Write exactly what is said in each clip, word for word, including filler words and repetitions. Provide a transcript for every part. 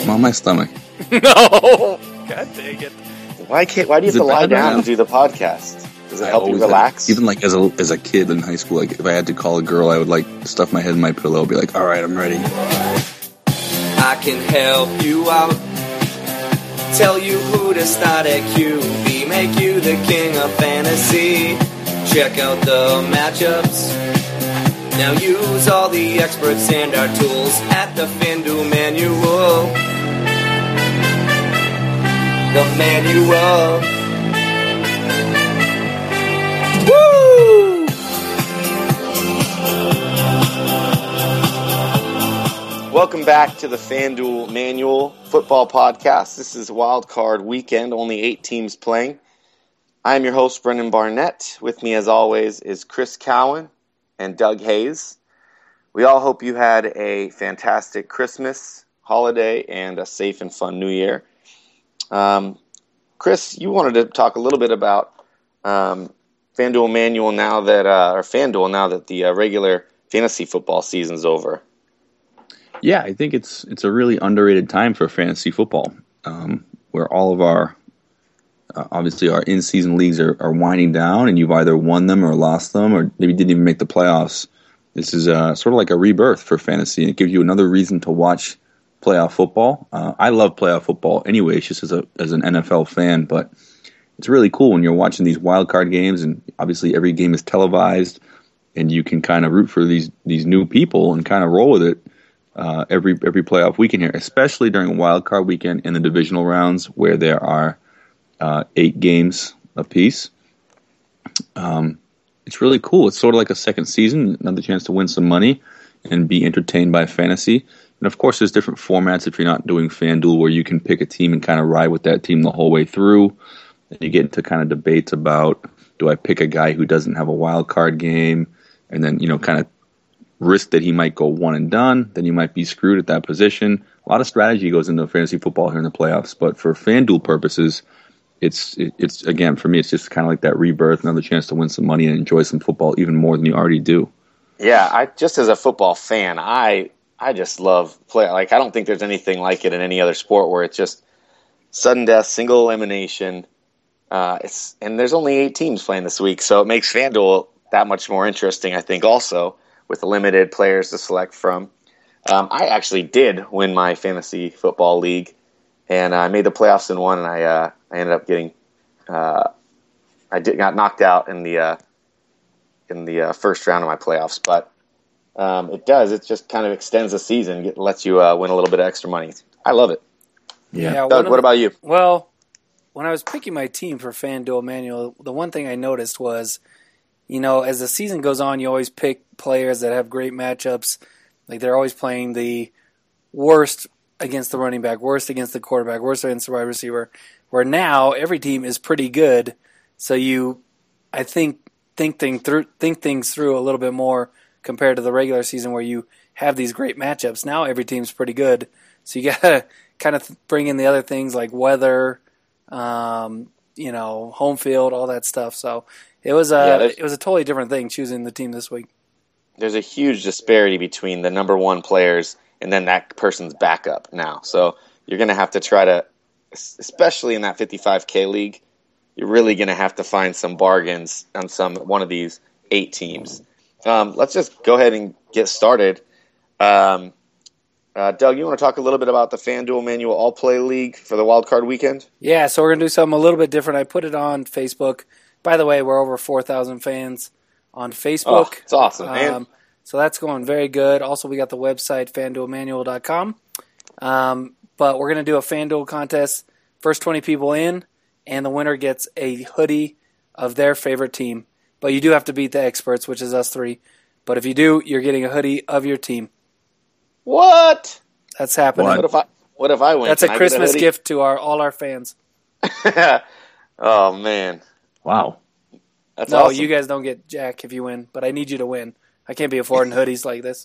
on my stomach. No! God dang it. Why can't? Why do you have to lie down to do the podcast? Does it help you relax? Had, even like as a as a kid in hie school, like if I had to call a girl, I would like stuff my head in my pillow, be like, "All right, I'm ready." I can help you out. Tell you who to start at Q B. Make you the king of fantasy. Check out the matchups. Now use all the experts and our tools at the FanDuel Manual. The Manual. Woo! Welcome back to the FanDuel Manual Football Podcast. This is Wild Card Weekend, only eight teams playing. I'm your host, Brendan Barnett. With me, as always, is Chris Cowan and Doug Hayes. We all hope you had a fantastic Christmas, holiday, and a safe and fun New Year. Um, Chris, you wanted to talk a little bit about um, FanDuel Manual now that, uh, or FanDuel now that the uh, regular fantasy football season's over. Yeah, I think it's it's a really underrated time for fantasy football, um, where all of our uh, obviously our in-season leagues are, are winding down, and you've either won them or lost them, or maybe didn't even make the playoffs. This is uh, sort of like a rebirth for fantasy, and it gives you another reason to watch playoff football. Uh, I love playoff football anyway, just as a as an N F L fan, but it's really cool when you're watching these wild card games, and obviously every game is televised, and you can kind of root for these these new people and kind of roll with it. Uh, every every playoff weekend here, especially during wild card weekend in the divisional rounds where there are uh, eight games apiece. Um, it's really cool. It's sort of like a second season, another chance to win some money and be entertained by fantasy. And of course, there's different formats if you're not doing FanDuel where you can pick a team and kind of ride with that team the whole way through. And you get into kind of debates about, do I pick a guy who doesn't have a wild card game, and then, you know, kind of risk that he might go one and done, then you might be screwed at that position. A lot of strategy goes into fantasy football here in the playoffs, but for FanDuel purposes, it's it's again, for me, it's just kind of like that rebirth, another chance to win some money and enjoy some football even more than you already do. Yeah, I just as a football fan, I I just love play. Like I don't think there's anything like it in any other sport where it's just sudden death, single elimination. Uh, it's and there's only eight teams playing this week, so it makes FanDuel that much more interesting, I think, also, with limited players to select from. Um, I actually did win my fantasy football league, and I made the playoffs in one, and I uh, I ended up getting uh, I did got knocked out in the uh, in the uh, first round of my playoffs. But um, it does it just kind of extends the season, it lets you uh, win a little bit of extra money. I love it. Yeah, yeah Doug, what the, about you? Well, when I was picking my team for FanDuel Manual, the one thing I noticed was, you know, as the season goes on, you always pick players that have great matchups. Like they're always playing the worst against the running back, worst against the quarterback, worst against the wide receiver. Where now every team is pretty good, so you, I think, think thing through think things through a little bit more compared to the regular season where you have these great matchups. Now every team's pretty good, so you gotta kind of bring in the other things like weather, um, you know, home field, all that stuff. So. It was a Yeah, it was a totally different thing choosing the team this week. There's a huge disparity between the number one players and then that person's backup now. So you're going to have to try to, especially in that fifty-five K league, you're really going to have to find some bargains on some one of these eight teams. Um, let's just go ahead and get started. Um, uh, Doug, you want to talk a little bit about the FanDuel Manual All Play League for the Wild Card Weekend? Yeah, so we're going to do something a little bit different. I put it on Facebook. By the way, we're over four thousand fans on Facebook. Oh, it's awesome, man. Um, so that's going very good. Also, we got the website, fan duel manual dot com. Um, but we're going to do a FanDuel contest. First twenty people in, and the winner gets a hoodie of their favorite team. But you do have to beat the experts, which is us three. But if you do, you're getting a hoodie of your team. What? That's happening. What if I, what if I win? That's Can a I Christmas get a gift to our all our fans. Oh, man. Wow. That's no, awesome. you guys don't get jack if you win, but I need you to win. I can't be affording hoodies like this.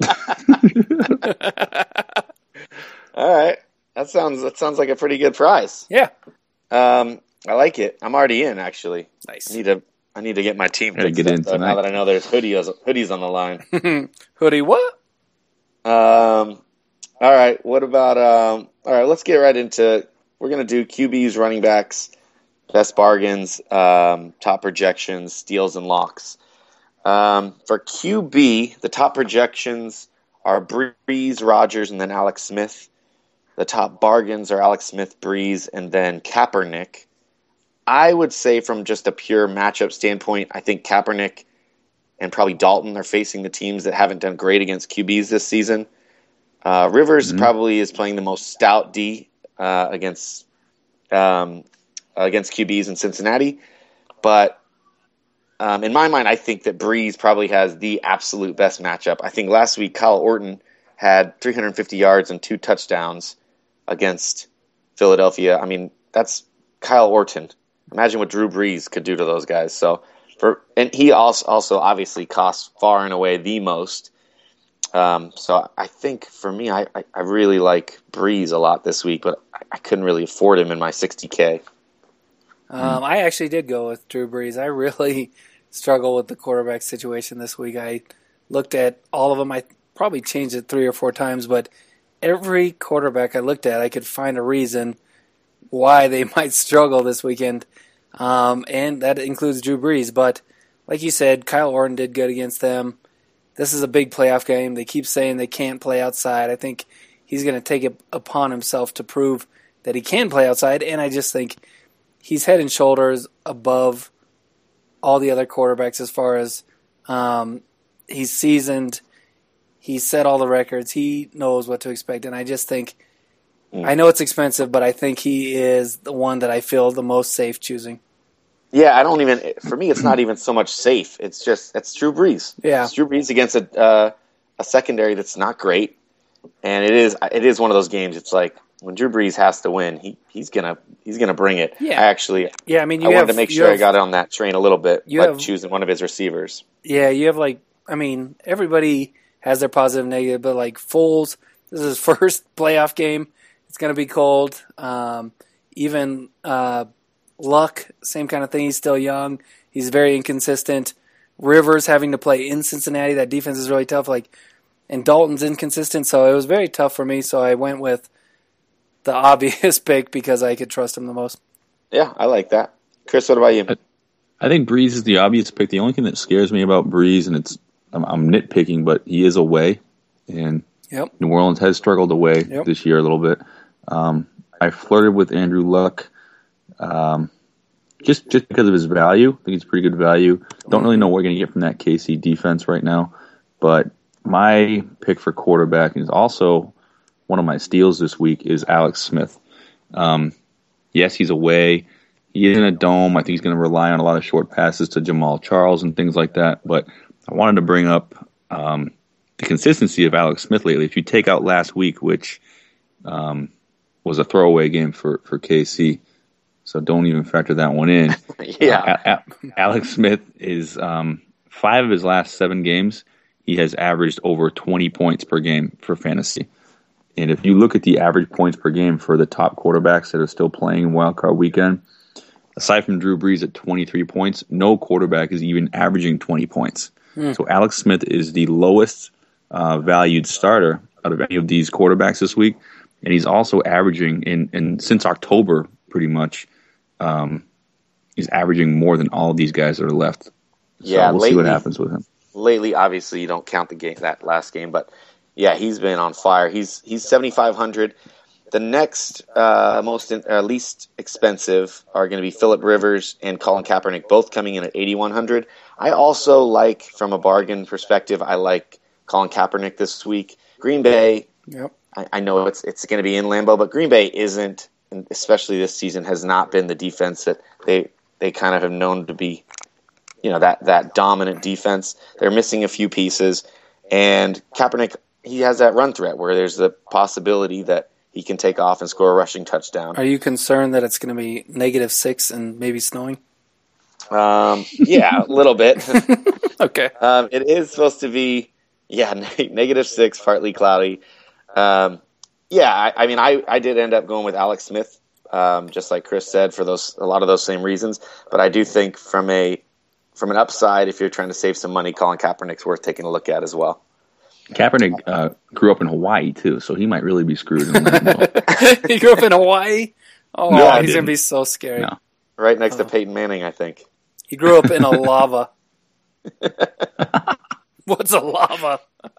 All right, that sounds that sounds like a pretty good prize. Yeah, um, I like it. I'm already in. Actually, nice. I need to I need to get my team Gotta fixed get in up, though, now tonight. that I know there's hoodies hoodies on the line. Hoodie what? Um, All right. What about? Um, all right. Let's get right into. We're gonna do Q Bs, running backs, best bargains, um, top projections, steals, and locks. Um, for Q B, the top projections are Breeze, Rodgers, and then Alex Smith. The top bargains are Alex Smith, Breeze, and then Kaepernick. I would say from just a pure matchup standpoint, I think Kaepernick and probably Dalton are facing the teams that haven't done great against Q Bs this season. Uh, Rivers mm-hmm. probably is playing the most stout D uh, against um, against Q Bs in Cincinnati. But um, in my mind, I think that Breeze probably has the absolute best matchup. I think last week Kyle Orton had three hundred fifty yards and two touchdowns against Philadelphia. I mean, that's Kyle Orton. Imagine what Drew Brees could do to those guys. So, for and he also also obviously costs far and away the most. Um, so I think for me, I, I, I really like Breeze a lot this week, but I, I couldn't really afford him in my sixty K. Um, I actually did go with Drew Brees. I really struggle with the quarterback situation this week. I looked at all of them. I probably changed it three or four times, but every quarterback I looked at, I could find a reason why they might struggle this weekend, um, and that includes Drew Brees. But like you said, Kyle Orton did good against them. This is a big playoff game. They keep saying they can't play outside. I think he's going to take it upon himself to prove that he can play outside, and I just think he's head and shoulders above all the other quarterbacks as far as um, he's seasoned. He's set all the records. He knows what to expect, and I just think mm. I know it's expensive, but I think he is the one that I feel the most safe choosing. Yeah, I don't even. For me, it's not even so much safe. It's just it's Drew Brees. Yeah, it's Drew Brees against a uh, a secondary that's not great, and it is it is one of those games. It's like when Drew Brees has to win, he he's gonna he's gonna bring it. Yeah, I actually. Yeah, I mean, you I have, wanted to make sure have, I got on that train a little bit by have, choosing one of his receivers. Yeah, you have like I mean, everybody has their positive and negative, but like Foles, this is his first playoff game. It's gonna be cold. Um, even. Uh, Luck, same kind of thing. He's still young. He's very inconsistent. Rivers having to play in Cincinnati. That defense is really tough. Like, and Dalton's inconsistent, so it was very tough for me. So I went with the obvious pick because I could trust him the most. Yeah, I like that. Chris, what about you? I, I think Breeze is the obvious pick. The only thing that scares me about Breeze, and it's I'm, I'm nitpicking, but he is away, and yep. New Orleans has struggled away yep. this year a little bit. Um, I flirted with Andrew Luck. Um, just just because of his value. I think it's pretty good value. Don't really know what we're going to get from that K C defense right now. But my pick for quarterback is also one of my steals this week is Alex Smith. Um, yes, he's away. He is in a dome. I think he's going to rely on a lot of short passes to Jamal Charles and things like that. But I wanted to bring up um, the consistency of Alex Smith lately. If you take out last week, which um, was a throwaway game for, for K C, so don't even factor that one in. yeah. Uh, a- a- Alex Smith is um, five of his last seven games, he has averaged over twenty points per game for fantasy. And if you look at the average points per game for the top quarterbacks that are still playing in Wild Card Weekend, aside from Drew Brees at twenty-three points, no quarterback is even averaging twenty points. Mm. So Alex Smith is the lowest uh, valued starter out of any of these quarterbacks this week. And he's also averaging, in, in since October pretty much, um, he's averaging more than all of these guys that are left. So yeah, we'll lately, see what happens with him. Lately, obviously, you don't count the game that last game, but yeah, he's been on fire. He's he's seventy-five hundred. The next uh, most in, uh, least expensive are going to be Phillip Rivers and Colin Kaepernick, both coming in at eighty-one hundred. I also like, from a bargain perspective, I like Colin Kaepernick this week. Green Bay. Yep. I, I know it's it's going to be in Lambeau, but Green Bay isn't, especially this season, has not been the defense that they they kind of have known to be. You know, that that dominant defense. They're missing a few pieces, and Kaepernick, he has that run threat where there's the possibility that he can take off and score a rushing touchdown. Are you concerned that it's going to be negative six and maybe snowing? Um, yeah, a little bit. Okay. Um, it is supposed to be, yeah, negative six, partly cloudy. Um, yeah, I, I mean, I, I did end up going with Alex Smith, um, just like Chris said, for those a lot of those same reasons. But I do think from a from an upside, if you're trying to save some money, Colin Kaepernick's worth taking a look at as well. Kaepernick uh, grew up in Hawaii too, so he might really be screwed. In Lambeau. He grew up in Hawaii. Oh, No, I he's gonna didn't. be so scary. No. Right next Oh. to Peyton Manning, I think. He grew up in a lava. What's a lava?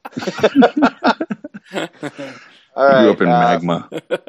All right. Grew up in uh, magma.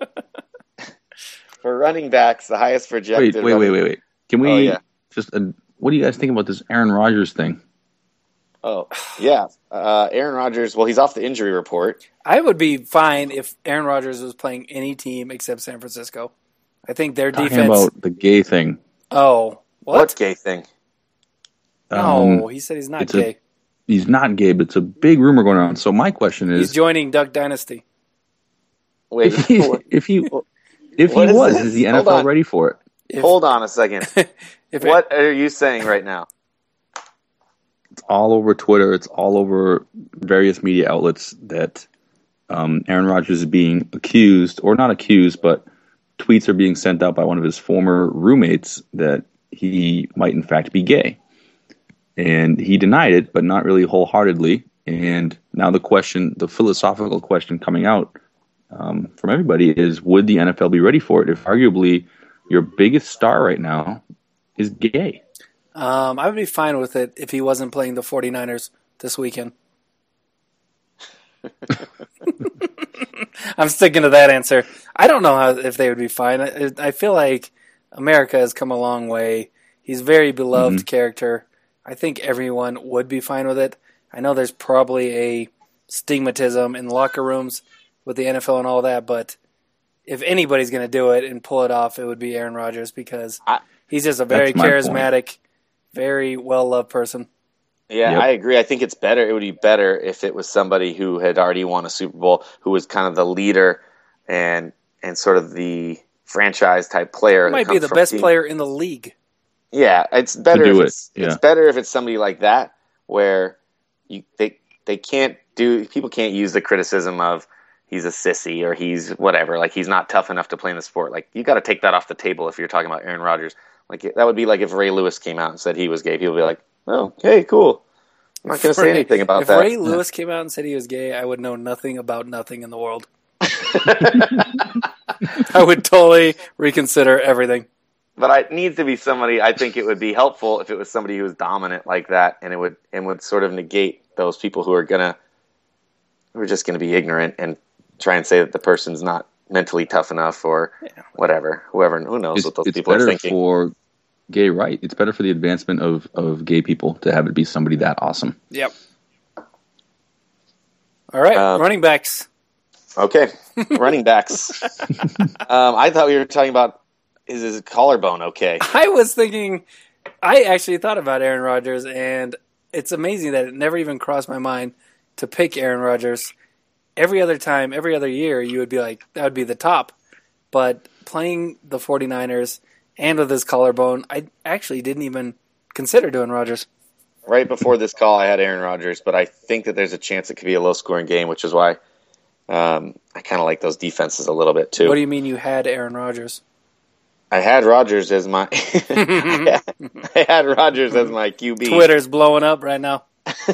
For running backs, the highest Wait, projected. wait, wait, running- wait, wait. Can we Oh, yeah. just? Uh, what do you guys think about this Aaron Rodgers thing? Oh, yeah. Uh, Aaron Rodgers, well, he's off the injury report. I would be fine if Aaron Rodgers was playing any team except San Francisco. I think their Talking defense. about the gay thing. Oh, what? What gay thing? No, Um, he said he's not it's a- gay. he's not gay, but it's a big rumor going on. So my question He's is, joining Duck Dynasty. Wait, if he if he if What he is was, this? is the Hold N F L on. ready for it? If, hold on a second. if What are you saying right now? It's all over Twitter. It's all over various media outlets that um, Aaron Rodgers is being accused, or not accused, but tweets are being sent out by one of his former roommates that he might in fact be gay. And he denied it, but not really wholeheartedly. And now the question, the philosophical question coming out um, from everybody is, would the N F L be ready for it if arguably your biggest star right now is gay? Um, I would be fine with it if he wasn't playing the 49ers this weekend. I'm sticking to that answer. I don't know how if they would be fine. I, I feel like America has come a long way. He's a very beloved Mhm. character. I think everyone would be fine with it. I know there's probably a stigmatism in locker rooms with the N F L and all that, but if anybody's going to do it and pull it off, it would be Aaron Rodgers because I- he's just a very That's my point. charismatic, very well-loved person. Yeah, Yep. I agree. I think it's better. It would be better if it was somebody who had already won a Super Bowl, who was kind of the leader and and sort of the franchise type player. He that might be comes the from best team. player in the league. Yeah, it's better do if it, it's yeah. it's better if it's somebody like that where you they they can't do people can't use the criticism of he's a sissy or he's whatever, like he's not tough enough to play in the sport. Like you got to take that off the table if you're talking about Aaron Rodgers. Like that would be like if Ray Lewis came out and said he was gay. People would be like, "Oh, hey, cool." I'm not going to say Ray- anything about if that. Ray Lewis came out and said he was gay, I would know nothing about nothing in the world. I would totally reconsider everything. But it needs to be somebody. I think it would be helpful if it was somebody who was dominant like that, and it would and would sort of negate those people who are gonna who are just gonna be ignorant and try and say that the person's not mentally tough enough or whatever. Whoever who knows It's, what those it's people are better thinking. for gay right. It's better for the advancement of, of gay people to have it be somebody that awesome. Yep. All right, Um, running backs. Okay, running backs. um, I thought we were talking about is his collarbone okay? I was thinking, I actually thought about Aaron Rodgers, and it's amazing that it never even crossed my mind to pick Aaron Rodgers. Every other time, every other year, you would be like, that would be the top. But playing the 49ers and with his collarbone, I actually didn't even consider doing Rodgers. Right before this call, I had Aaron Rodgers, but I think that there's a chance it could be a low-scoring game, which is why um, I kind of like those defenses a little bit too. What do you mean you had Aaron Rodgers? I had Rodgers as my I had Rodgers as my Q B. Twitter's blowing up right now.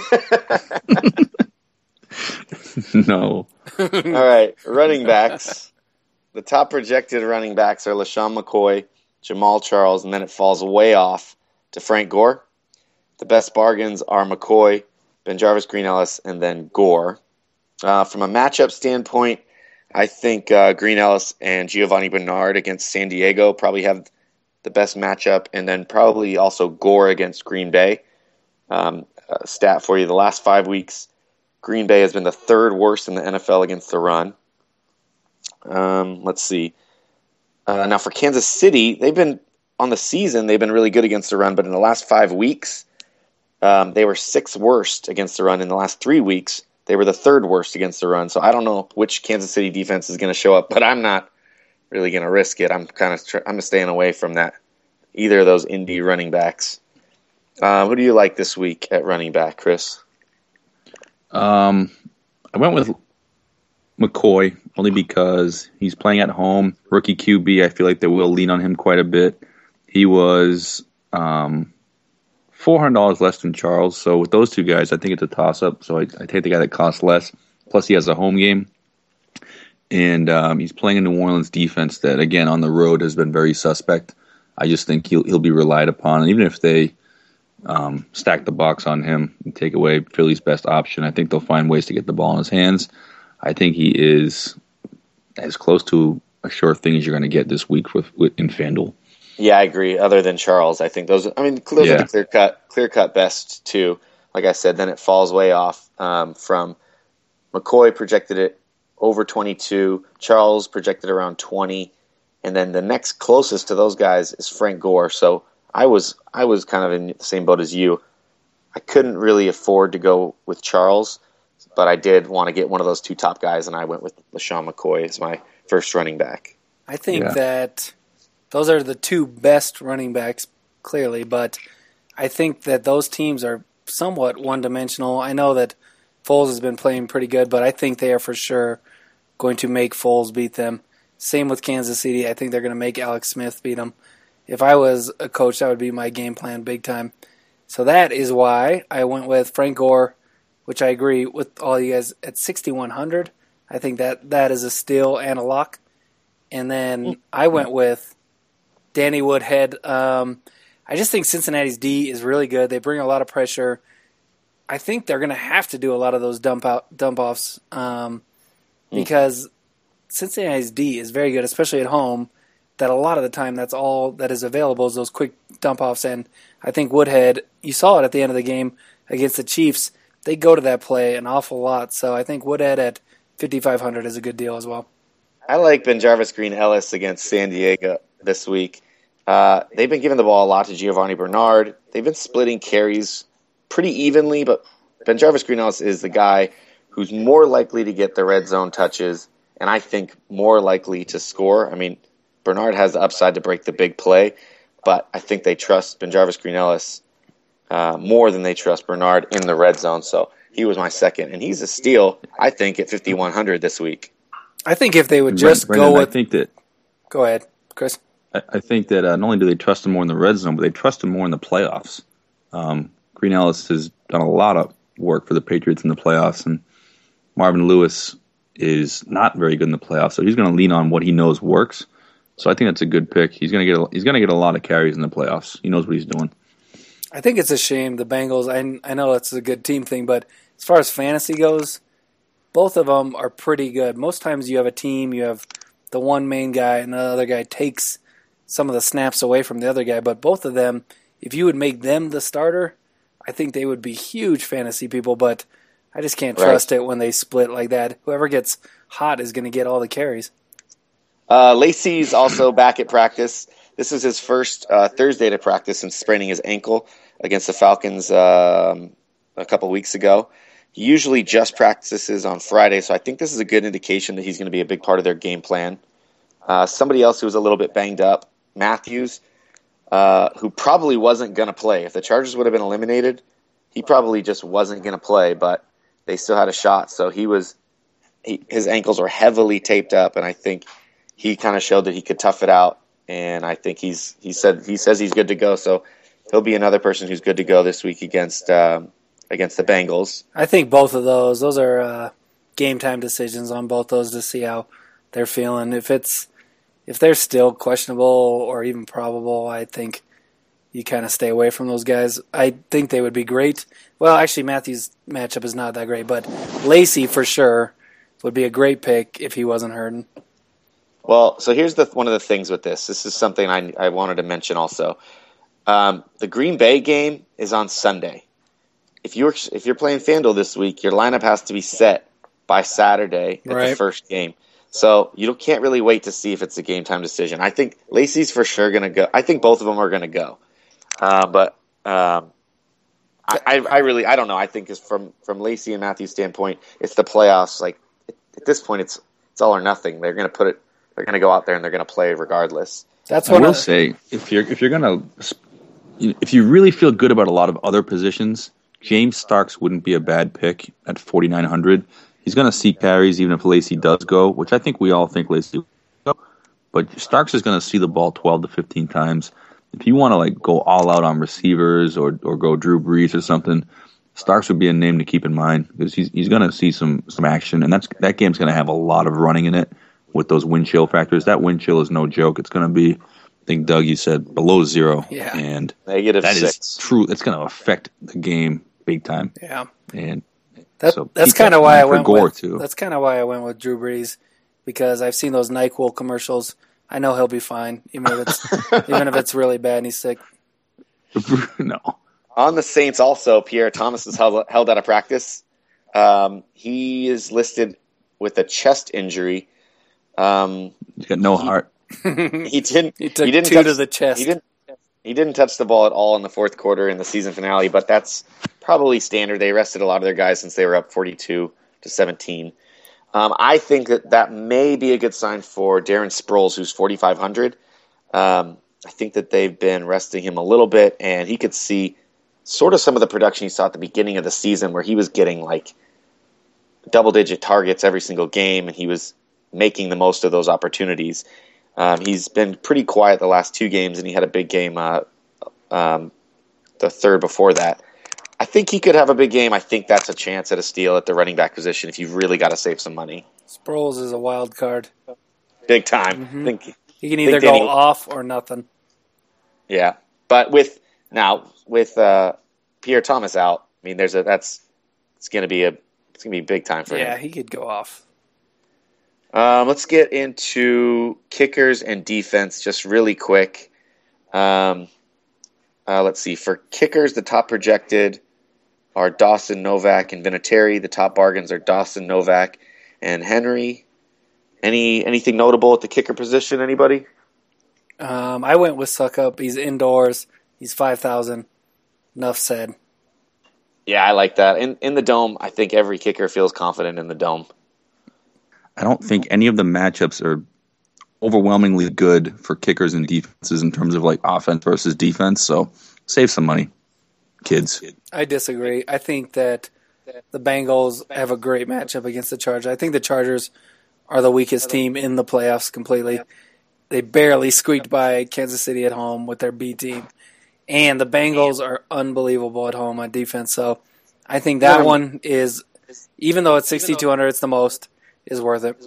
No. All right, running backs. The top projected running backs are LaShawn McCoy, Jamal Charles, and then it falls way off to Frank Gore. The best bargains are McCoy, BenJarvus Green-Ellis, and then Gore. Uh, from a matchup standpoint, I think uh, Green-Ellis and Giovanni Bernard against San Diego probably have the best matchup, and then probably also Gore against Green Bay. Um, a stat for you, the last five weeks, Green Bay has been the third worst in the N F L against the run. Um, let's see. Uh, now for Kansas City, they've been, on the season, they've been really good against the run, but in the last five weeks, um, they were sixth worst against the run. In the last three weeks, they were the third worst against the run. So I don't know which Kansas City defense is going to show up, but I'm not really going to risk it. I'm kind of tr- I'm staying away from that. Either of those indie running backs. Uh, who do you like this week at running back, Chris? Um, I went with McCoy only because he's playing at home. Rookie Q B, I feel like they will lean on him quite a bit. He was um, four hundred dollars less than Charles. So with those two guys, I think it's a toss-up. So I, I take the guy that costs less. Plus he has a home game. And um, he's playing a New Orleans defense that, again, on the road has been very suspect. I just think he'll he'll be relied upon. And even if they um, stack the box on him and take away Philly's best option, I think they'll find ways to get the ball in his hands. I think he is as close to a sure thing as you're going to get this week with, with in FanDuel. Yeah, I agree. Other than Charles, I think those. I mean, those yeah. are the clear cut, clear cut best too. Like I said, then it falls way off um, from McCoy projected it over twenty-two. Charles projected around twenty, and then the next closest to those guys is Frank Gore. So I was I was kind of in the same boat as you. I couldn't really afford to go with Charles, but I did want to get one of those two top guys, and I went with LeSean McCoy as my first running back. I think yeah. that those are the two best running backs, clearly, but I think that those teams are somewhat one-dimensional. I know that Foles has been playing pretty good, but I think they are for sure going to make Foles beat them. Same with Kansas City. I think they're going to make Alex Smith beat them. If I was a coach, that would be my game plan big time. So that is why I went with Frank Gore, which I agree with all you guys at sixty-one hundred. I think that that is a steal and a lock. And then I went with Danny Woodhead. Um, I just think Cincinnati's D is really good. They bring a lot of pressure. I think they're going to have to do a lot of those dump out dump offs um, because Cincinnati's D is very good, especially at home. That a lot of the time that's all that is available is those quick dump offs. And I think Woodhead, you saw it at the end of the game against the Chiefs. They go to that play an awful lot. So I think Woodhead at fifty-five hundred is a good deal as well. I like BenJarvus Green-Ellis against San Diego this week. Uh, they've been giving the ball a lot to Giovanni Bernard. They've been splitting carries pretty evenly, but BenJarvus Green-Ellis is the guy who's more likely to get the red zone touches, and I think more likely to score. I mean, Bernard has the upside to break the big play, but I think they trust BenJarvus Green-Ellis uh, more than they trust Bernard in the red zone. So he was my second, and he's a steal, I think, at fifty-one hundred this week. I think if they would just Brendan, go with... I think that, go ahead, Chris. I, I think that uh, not only do they trust him more in the red zone, but they trust him more in the playoffs. Um, Green-Ellis has done a lot of work for the Patriots in the playoffs, and Marvin Lewis is not very good in the playoffs, so he's going to lean on what he knows works. So I think that's a good pick. He's going to get a, he's going to get a lot of carries in the playoffs. He knows what he's doing. I think it's a shame the Bengals. I I know it's a good team thing, but as far as fantasy goes, both of them are pretty good. Most times you have a team, you have the one main guy, and the other guy takes some of the snaps away from the other guy. But both of them, if you would make them the starter, I think they would be huge fantasy people. But I just can't trust right. it when they split like that. Whoever gets hot is going to get all the carries. Uh, Lacey's also back at practice. This is his first uh, Thursday to practice since spraining his ankle against the Falcons um, a couple weeks ago. He usually just practices on Friday, so I think this is a good indication that he's going to be a big part of their game plan. Uh, somebody else who was a little bit banged up, Matthews, uh, who probably wasn't going to play. If the Chargers would have been eliminated, he probably just wasn't going to play, but they still had a shot. So he was, he, his ankles were heavily taped up, and I think he kind of showed that he could tough it out. And I think he's he said he says he's good to go. So he'll be another person who's good to go this week against um, against the Bengals. I think both of those those are uh, game time decisions on both those to see how they're feeling. If it's if they're still questionable or even probable, I think you kind of stay away from those guys. I think they would be great. Well, actually, Matthews' matchup is not that great, but Lacey for sure would be a great pick if he wasn't hurting. Well, so here's the one of the things with this. This is something I, I wanted to mention also. Um, the Green Bay game is on Sunday. If you're if you're playing FanDuel this week, your lineup has to be set by Saturday at right. the first game. So you can't really wait to see if it's a game time decision. I think Lacey's for sure going to go. I think both of them are going to go. Uh, but um, I, I, I really I don't know. I think is from from Lacey and Matthew's standpoint, it's the playoffs. Like at this point, it's it's all or nothing. They're going to put it. They're going to go out there and they're going to play regardless. That's what I will I, say. If you're if you're going to if you really feel good about a lot of other positions, James Starks wouldn't be a bad pick at forty-nine hundred. He's going to see carries even if Lacey does go, which I think we all think Lacey will go. But Starks is going to see the ball twelve to fifteen times. if you want to like go all out on receivers or or go Drew Brees or something, Starks would be a name to keep in mind because he's he's going to see some some action, and that's that game's going to have a lot of running in it with those wind chill factors. That wind chill is no joke. It's going to be, I think Doug, you said below zero, yeah, negative and that Negative is six. true. It's going to affect the game big time. Yeah, and that, so that's keep kind that of in why I mind for went Gore with. too. That's kind of why I went with Drew Brees because I've seen those NyQuil commercials. I know he'll be fine, even if it's even if it's really bad and he's sick. No. On the Saints, also, Pierre Thomas is held, held out of practice. Um, he is listed with a chest injury. Um, He's got no he, heart. He didn't. He took he didn't two touch, to the chest. He didn't. He didn't touch the ball at all in the fourth quarter in the season finale, but that's probably standard. They rested a lot of their guys since they were up forty-two to seventeen. Um, I think that that may be a good sign for Darren Sproles, who's forty-five hundred. Um, I think that they've been resting him a little bit, and he could see sort of some of the production he saw at the beginning of the season where he was getting like double-digit targets every single game, and he was making the most of those opportunities. Um, he's been pretty quiet the last two games, and he had a big game uh, um, the third before that. I think he could have a big game. I think that's a chance at a steal at the running back position if you've really got to save some money. Sproles is a wild card. Big time. Mm-hmm. I think He can either go Danny, off or nothing. Yeah, but with now with uh, Pierre Thomas out, I mean, there's a that's it's going to be a it's going to be big time for Yeah, him. he could go off. Um, let's get into kickers and defense just really quick. Um, uh, let's see. For kickers, the top projected are Dawson, Novak, and Vinatieri. The top bargains are Dawson, Novak, and Henry. Any anything notable at the kicker position? Anybody? Um, I went with Suckup. He's indoors. He's five thousand. Enough said. Yeah, I like that. In in the dome, I think every kicker feels confident in the dome. I don't think any of the matchups are overwhelmingly good for kickers and defenses in terms of like offense versus defense. So save some money, kids. I disagree. I think that the Bengals have a great matchup against the Chargers. I think the Chargers are the weakest team in the playoffs completely. They barely squeaked by Kansas City at home with their B team. And the Bengals are unbelievable at home on defense. So I think that one is, even though it's sixty-two hundred, it's the most, is worth it.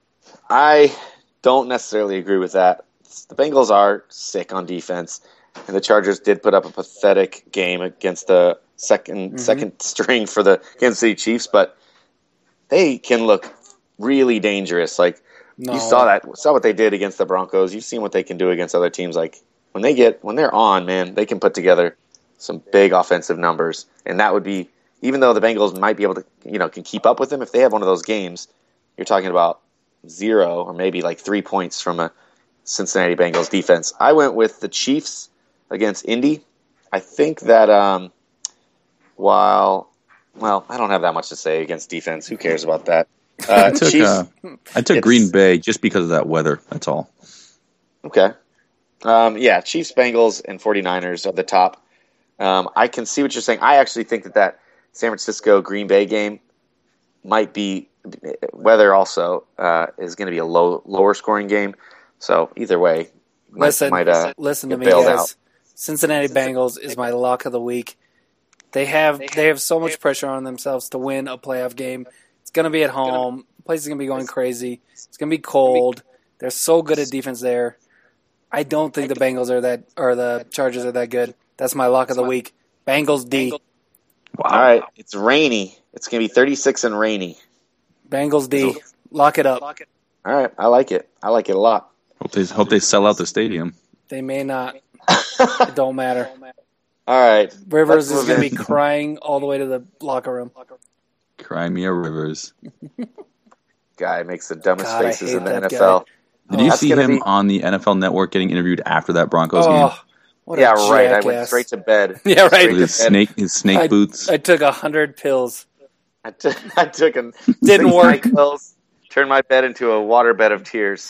I don't necessarily agree with that. The Bengals are sick on defense, and the Chargers did put up a pathetic game against the second mm-hmm. second string for the Kansas City Chiefs, but they can look really dangerous. Like no. you saw that, saw what they did against the Broncos. You've seen what they can do against other teams. Like when they get when they're on, man, they can put together some big offensive numbers, and that would be even though the Bengals might be able to, you know, can keep up with them if they have one of those games. You're talking about zero or maybe like three points from a Cincinnati Bengals defense. I went with the Chiefs against Indy. I think that um, while, well, I don't have that much to say against defense. Who cares about that? Uh, I took, Chiefs, uh, I took Green Bay just because of that weather. That's all. Okay. Um, yeah, Chiefs, Bengals, and 49ers are the top. Um, I can see what you're saying. I actually think that that San Francisco-Green Bay game might be weather also uh, is going to be a low, lower scoring game. So either way, might, listen, might, uh, listen to me, guys. Out. Cincinnati Bengals is my lock of the week. They have they have so much pressure on themselves to win a playoff game. It's going to be at home. The place is going to be going crazy. It's going to be cold. They're so good at defense there. I don't think the Bengals are that or the Chargers are that good. That's my lock of the week. Bengals D. Wow. All right, it's rainy. It's going to be thirty-six and rainy. Bengals D. Lock it up. All right, I like it. I like it a lot. Hope they hope they sell out the stadium. They may not. It don't matter. All right. Rivers is going to be crying all the way to the locker room. Cry me a Rivers. Guy makes the dumbest God, faces in the N F L. Guy. Did oh, you see him be... on the N F L Network getting interviewed after that Broncos oh, game? What yeah, a right. jackass. I went straight to bed. Yeah, right. With his snake, his snake I, boots. I took a hundred pills. I, t- I took them. Didn't work. Pills, turned my bed into a waterbed of tears.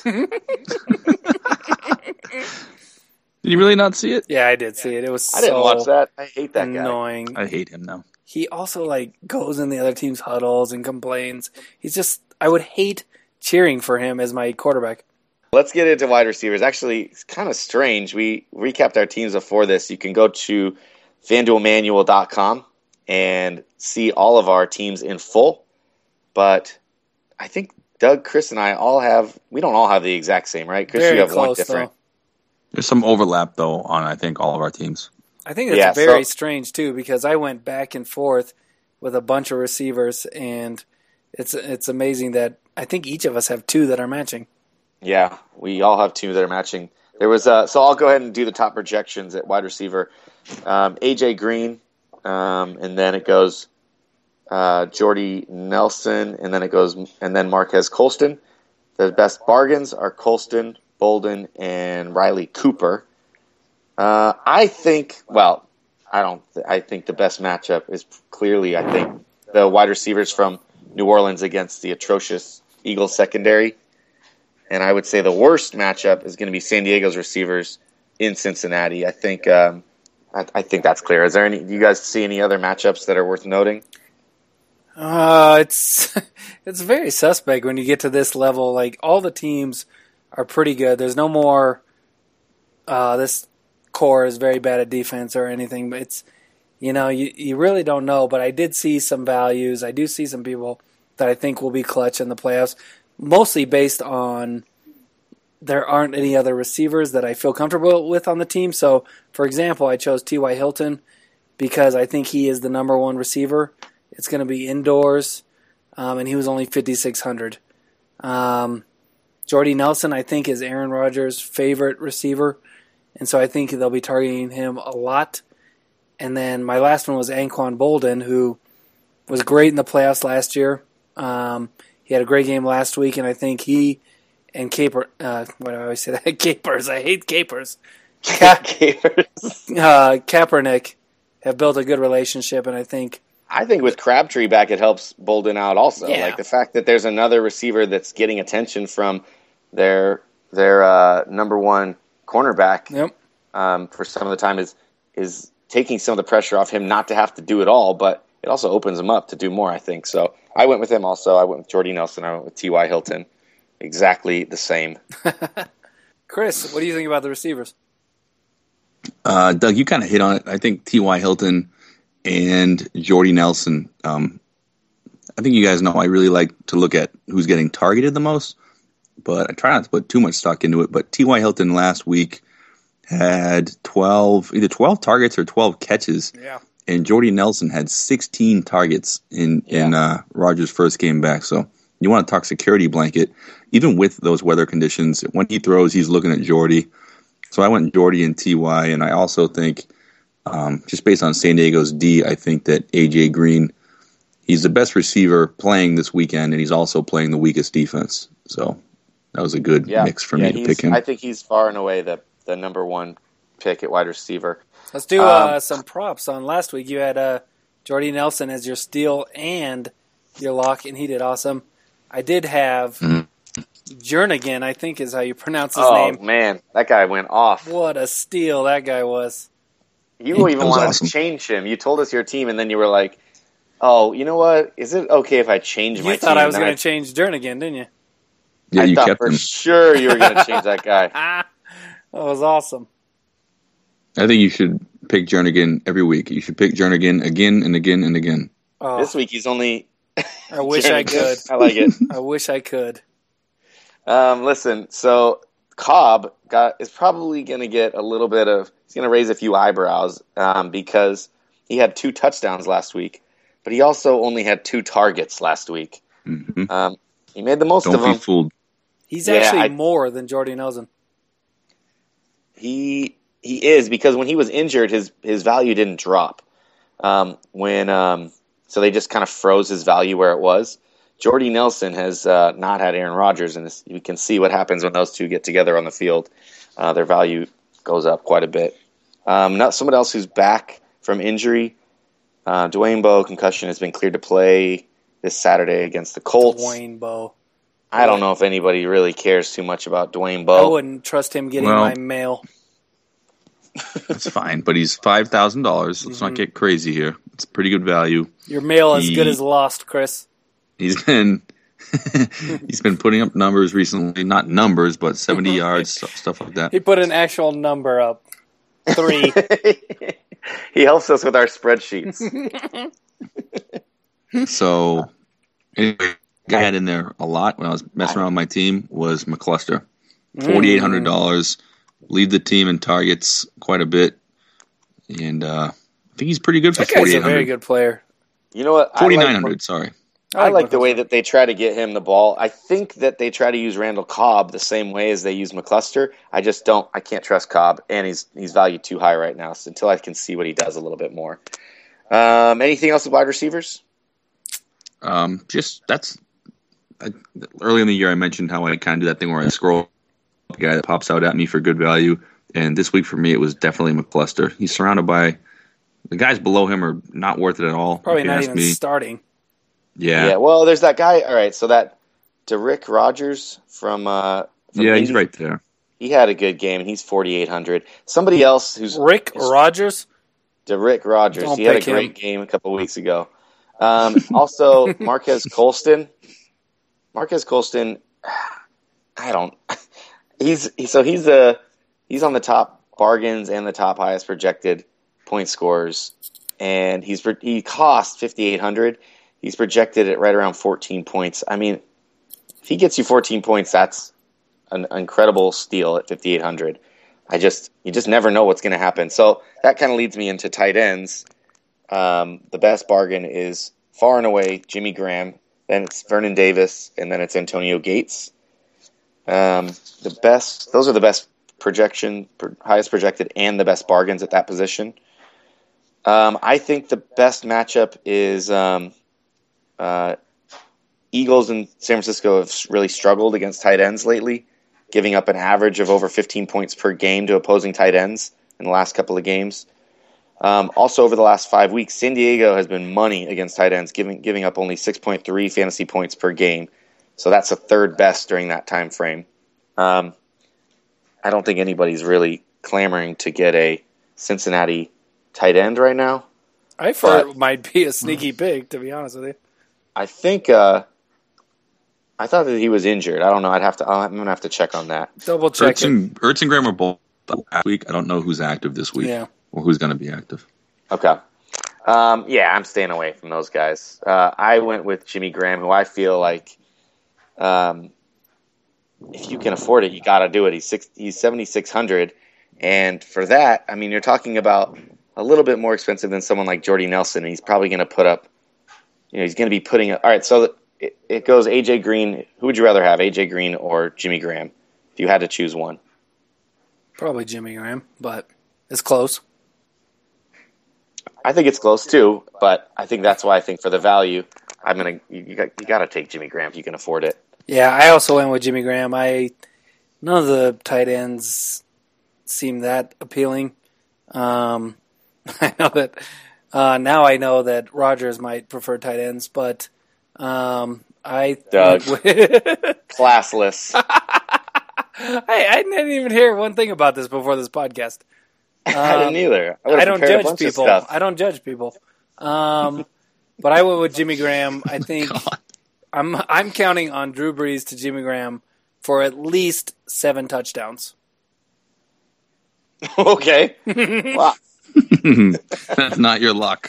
Did you really not see it? Yeah, I did see it. It was I didn't so watch that. I hate that annoying. guy. I hate him now. He also like goes in the other team's huddles and complains. He's just I would hate cheering for him as my quarterback. Let's get into wide receivers. Actually, it's kind of strange. We recapped our teams before this. You can go to fan duel manual dot com and see all of our teams in full. But I think Doug, Chris, and I all have – we don't all have the exact same, right? Chris, very you have close, one different. Though. There's some overlap, though, on, I think, all of our teams. I think it's Yeah, very so- strange, too, because I went back and forth with a bunch of receivers, and it's it's amazing that I think each of us have two that are matching. Yeah, we all have two that are matching. There was uh, so I'll go ahead and do the top projections at wide receiver. Um, A J Green, um, and then it goes uh, Jordy Nelson, and then it goes and then Marquez Colston. The best bargains are Colston, Bolden, and Riley Cooper. Uh, I think. Well, I don't. I think the best matchup is clearly. I think the wide receivers from New Orleans against the atrocious Eagles secondary. And I would say the worst matchup is going to be San Diego's receivers in Cincinnati. I think um, I, I think that's clear. Is there any? Do you guys see any other matchups that are worth noting? Uh, it's it's very suspect when you get to this level. Like, all the teams are pretty good. There's no more. Uh, this core is very bad at defense or anything. But it's, you know, you you really don't know. But I did see some values. I do see some people that I think will be clutch in the playoffs. Mostly based on there aren't any other receivers that I feel comfortable with on the team. So, for example, I chose T Y. Hilton because I think he is the number one receiver. It's going to be indoors, um, and he was only fifty-six hundred. Um, Jordy Nelson, I think, is Aaron Rodgers' favorite receiver, and so I think they'll be targeting him a lot. And then my last one was Anquan Bolden, who was great in the playoffs last year. Um, He had a great game last week, and I think he and Caper, uh, what do I always say that? Capers. I hate capers. Ka- Capers. uh, Kaepernick have built a good relationship, and I think I think with Crabtree back, it helps Bolden out also. Yeah. Like the fact that there's another receiver that's getting attention from their their uh, number one cornerback yep. um, for some of the time is is taking some of the pressure off him not to have to do it all, but it also opens him up to do more, I think. So I went with him also. I went with Jordy Nelson. I went with T Y. Hilton. Exactly the same. Chris, what do you think about the receivers? Uh, Doug, you kind of hit on it. I think T Y. Hilton and Jordy Nelson. Um, I think you guys know I really like to look at who's getting targeted the most, but I try not to put too much stock into it. But T Y. Hilton last week had twelve, either twelve targets or twelve catches. Yeah. And Jordy Nelson had sixteen targets in, Yeah. in uh, Rodgers' first game back. So you want to talk security blanket. Even with those weather conditions, when he throws, he's looking at Jordy. So I went Jordy and T Y, and I also think, um, just based on San Diego's D, I think that A J Green, he's the best receiver playing this weekend, and he's also playing the weakest defense. So that was a good Yeah. mix for yeah, me to he's- pick him. I think he's far and away the, the number one pick at wide receiver. Let's do uh, Um, some props. On last week, you had uh, Jordy Nelson as your steal and your lock, and he did awesome. I did have Mhm. Jernigan, I think is how you pronounce his Oh, name. man. That guy went off. What a steal that guy was. You That even was wanted awesome. to change him. You told us your team, and then you were like, oh, you know what? Is it okay if I change my You team? thought I was And then going to change Jernigan, didn't you? yeah, I you thought kept for him. sure you were going to change that guy. Ah, that was awesome. I think you should pick Jernigan every week. You should pick Jernigan again and again and again. Oh, This week he's only. I wish I could. I like it. I wish I could. Um, listen, so Cobb got is probably going to get a little bit of. He's going to raise a few eyebrows um, because he had two touchdowns last week, but he also only had two targets last week. Mm-hmm. Um, he made the most Don't of be them. fooled. He's Yeah, actually I- more than Jordy Nelson. He he is because when he was injured, his his value didn't drop. Um, when um, so they just kind of froze his value where it was. Jordy Nelson has uh, not had Aaron Rodgers, and this, you can see what happens when those two get together on the field. Uh, their value goes up quite a bit. Um, not someone else who's back from injury. Uh, Dwayne Bowe, concussion, has been cleared to play this Saturday against the Colts. Dwayne Bowe. I don't know if anybody really cares too much about Dwayne I Bowe. wouldn't trust him getting Well- my mail. That's fine, but he's five thousand dollars. Let's Mm-hmm. not get crazy here. It's pretty good value. Your mail as He- good as lost, Chris. He's been He's been putting up numbers recently. Not numbers, but seventy yards, stuff like that. He put an actual number up. Three. He helps us with our spreadsheets. So, anyway, I had in there a lot when I was messing around with my team was McCluster. forty-eight hundred dollars. Lead the team in targets quite a bit. And uh, I think he's pretty good for that guy's a forty-eight hundred. very good player. You know what? forty-nine hundred, I like, sorry. I like the way that they try to get him the ball. I think that they try to use Randall Cobb the same way as they use McCluster. I just don't. I can't trust Cobb, and he's he's valued too high right now. So until I can see what he does a little bit more. Um, anything else with wide receivers? Um, just that's I, early in the year. I mentioned how I kind of do that thing where I scroll a guy that pops out at me for good value, and this week for me it was definitely McCluster. He's surrounded by the guys below him are not worth it at all. Probably if you not ask even me. starting. Yeah, Yeah. Well, there's that guy. All right. So that Derrick Rogers from, uh, from yeah, Indy, he's right there. He had a good game, and he's forty-eight hundred. Somebody else who's Rick is, Rogers? Derrick Rogers. Don't he had a pick him. great game a couple weeks ago. Um, also, Marquez Colston. Marquez Colston. I don't. He's he, so he's the he's on the top bargains and the top highest projected point scorers, and he's he cost fifty-eight hundred. He's projected at right around fourteen points. I mean, if he gets you fourteen points, that's an incredible steal at fifty-eight hundred. I just you just never know what's going to happen. So that kind of leads me into tight ends. Um, the best bargain is far and away Jimmy Graham. Then it's Vernon Davis, and then it's Antonio Gates. Um, the best; those are the best projection, highest projected, and the best bargains at that position. Um, I think the best matchup is um, uh, Eagles and San Francisco have really struggled against tight ends lately, giving up an average of over fifteen points per game to opposing tight ends in the last couple of games. Um, also, over the last five weeks, San Diego has been money against tight ends, giving giving up only six point three fantasy points per game. So that's the third best during that time frame. Um, I don't think anybody's really clamoring to get a Cincinnati tight end right now. I thought it might be a sneaky pick, to be honest with you. I think uh, I thought that he was injured. I don't know. I'd have to. I'm gonna have to check on that. Double check Ertz it. and, Ertz and Graham are both last week. I don't know who's active this week Yeah. or who's going to be active. Okay. Um, yeah, I'm staying away from those guys. Uh, I went with Jimmy Graham, who I feel like, um, if you can afford it, you got to do it. He's six, he's seventy-six hundred, and for that, I mean, you're talking about a little bit more expensive than someone like Jordy Nelson. And he's probably going to put up, you know, he's going to be putting. All right, so it, it goes A J Green. Who would you rather have, A J Green or Jimmy Graham, if you had to choose one? Probably Jimmy Graham, but it's close. I think it's close too, but I think that's why I think for the value, I'm gonna you, you got you got to take Jimmy Graham if you can afford it. Yeah, I also went with Jimmy Graham. I none of the tight ends seem that appealing. Um, I know that uh, now I know that Rodgers might prefer tight ends, but um, I Doug. went with- Classless. I, I didn't even hear one thing about this before this podcast. Um, I didn't either. I, I don't prepared a judge bunch of people. stuff. I don't judge people. Um, but I went with Jimmy Graham. I think God. I'm I'm counting on Drew Brees to Jimmy Graham for at least seven touchdowns. Okay. Wow. That's not your luck.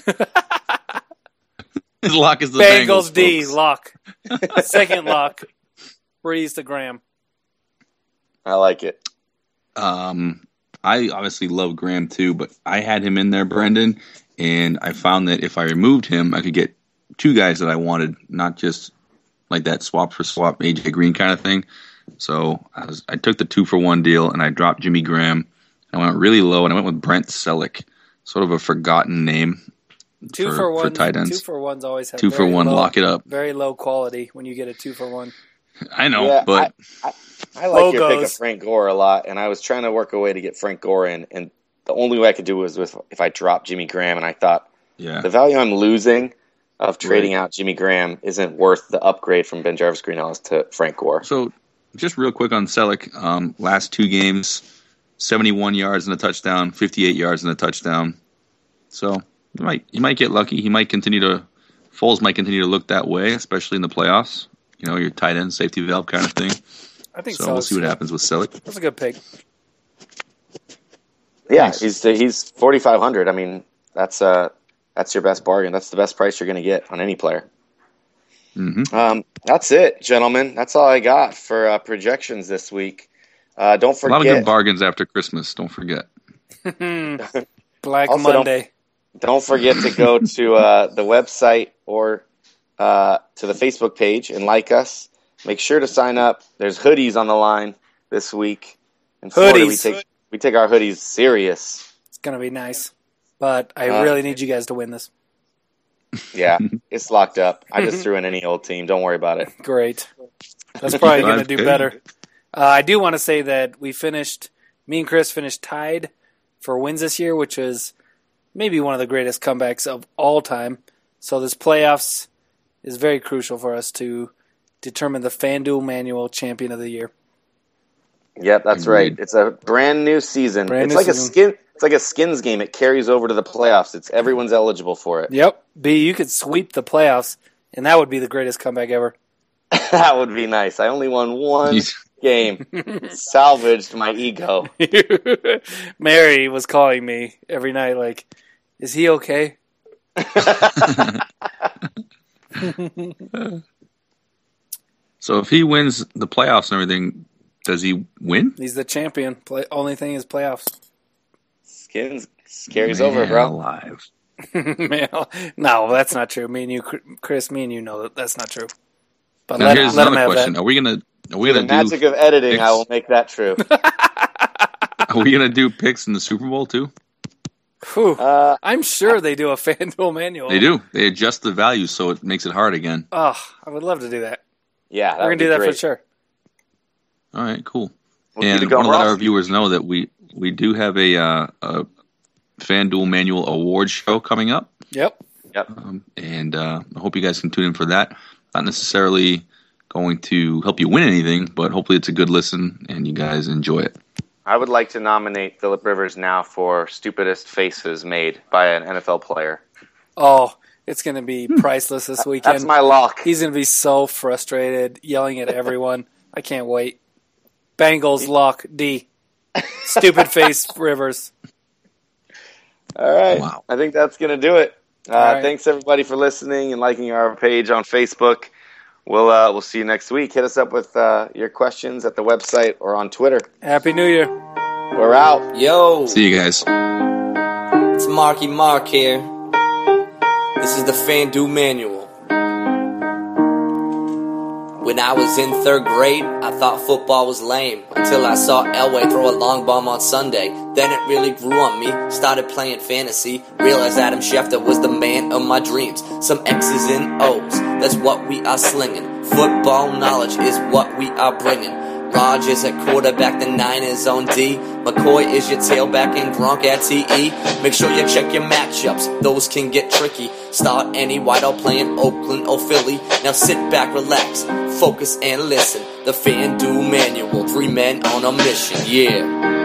His luck is the Bengals, Bengals. D folks. lock. Second lock. Brees to Graham. I like it. Um, I obviously love Graham too, but I had him in there, Brendan, and I found that if I removed him, I could get two guys that I wanted, not just like that swap for swap A J Green kind of thing. So I was I took the two for one deal and I dropped Jimmy Graham. I went really low and I went with Brent Selleck, sort of a forgotten name. Two for, for one. for tight ends. Two for ones always have Two for very one, low, lock it up. Very low quality when you get a two for one. I know, Yeah, but I, I, I like your pick of Logos. Frank Gore a lot, and I was trying to work a way to get Frank Gore in, and the only way I could do was with if I dropped Jimmy Graham, and I thought yeah, the value I'm losing of trading Right. out Jimmy Graham isn't worth the upgrade from Ben Jarvis Greenhouse to Frank Gore. So, just real quick on Selleck, um, last two games, seventy-one yards and a touchdown, fifty-eight yards and a touchdown. So you might you might get lucky. He might continue to Foles might continue to look that way, especially in the playoffs. you know, your tight end, safety valve kind of thing. I think so. so. We'll see what happens with Selleck. That's a good pick. Yeah, Nice. he's he's forty-five hundred. I mean, that's uh that's your best bargain. That's the best price you're going to get on any player. Mm-hmm. Um, that's it, gentlemen. That's all I got for uh, projections this week. Uh, don't A forget. lot of good bargains after Christmas. Don't forget. Black Also, don't- Monday. Don't forget to go to uh, the website or uh, to the Facebook page and like us. Make sure to sign up. There's hoodies on the line this week. In Florida, we Hoodies. take we take our hoodies serious. It's going to be nice. But I Uh, really need you guys to win this. Yeah, it's locked up. I just threw in any old team. Don't worry about it. Great. That's probably going to do Okay. better. Uh, I do want to say that we finished, me and Chris finished tied for wins this year, which is maybe one of the greatest comebacks of all time. So this playoffs is very crucial for us to determine the FanDuel Manual Champion of the Year. Yep, that's Agreed. right. It's a brand new season. Brand it's new like season. a skin. It's like a skins game. It carries over to the playoffs. It's everyone's eligible for it. Yep. B, you could sweep the playoffs, and that would be the greatest comeback ever. That would be nice. I only won one He's- game. Salvaged my ego. Mary was calling me every night like, is he okay? So if he wins the playoffs and everything, does he win? He's the champion. Play, only thing is playoffs. Skins carries Man over, bro. alive. Man, no, that's not true. Me and you, Chris, me and you know that that's not true. But Now let, here's let him another have question: that. Are we gonna are we The gonna magic do of editing, picks? I will make that true. Are we gonna do picks in the Super Bowl too? Whew. Uh, I'm sure they do a FanDuel manual. They do. They adjust the values so it makes it hard again. Oh, I would love to do that. yeah, that We're would gonna do be that great. for sure. All right, cool. We'll keep and it I going. want to let Ross. our viewers know that we we do have a, uh, a FanDuel Manual Awards show coming up, Yep. um, and uh, I hope you guys can tune in for that. Not necessarily going to help you win anything, but hopefully it's a good listen and you guys enjoy it. I would like to nominate Phillip Rivers now for stupidest faces made by an N F L player. Oh, it's gonna be priceless this weekend. That's my lock. He's gonna be so frustrated, yelling at everyone. I can't wait. Bengals lock D. Stupid face Rivers. All right. Wow. I think that's going to do it. Uh, All right. Thanks, everybody, for listening and liking our page on Facebook. We'll uh, we'll see you next week. Hit us up with uh, your questions at the website or on Twitter. Happy New Year. We're out. Yo, See you guys. it's Marky Mark here. This is the FanDuel Manual. When I was in third grade, I thought football was lame until I saw Elway throw a long bomb on Sunday. Then it really grew on me, started playing fantasy, realized Adam Schefter was the man of my dreams. Some X's and O's, that's what we are slinging. Football knowledge is what we are bringing. Rodgers at quarterback, the Niners on D. McCoy is your tailback and Gronk at T E. Make sure you check your matchups, those can get tricky. Start any wideout playing Oakland or Philly. Now sit back, relax, focus and listen. The FanDuel Manual, three men on a mission, yeah.